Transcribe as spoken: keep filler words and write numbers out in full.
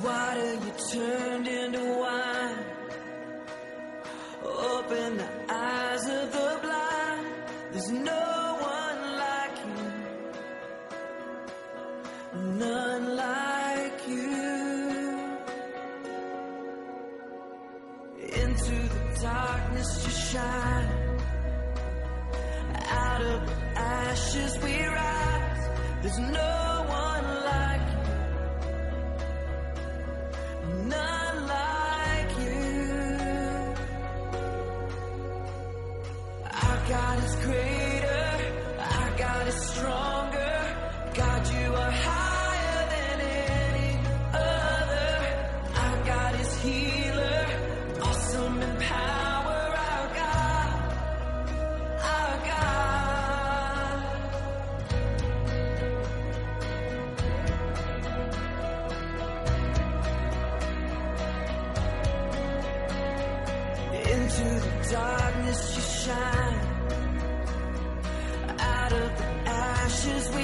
water you turned into wine. Open the eyes of the blind. There's no one like you, none like you. Into the darkness you shine. Out of the ashes we rise. There's no one like you, none like you. Our God is greater, our God is stronger. God, you are higher than any other. Our God is healer, awesome in power. Our God, our God. Into the darkness you shine. Out of the ashes we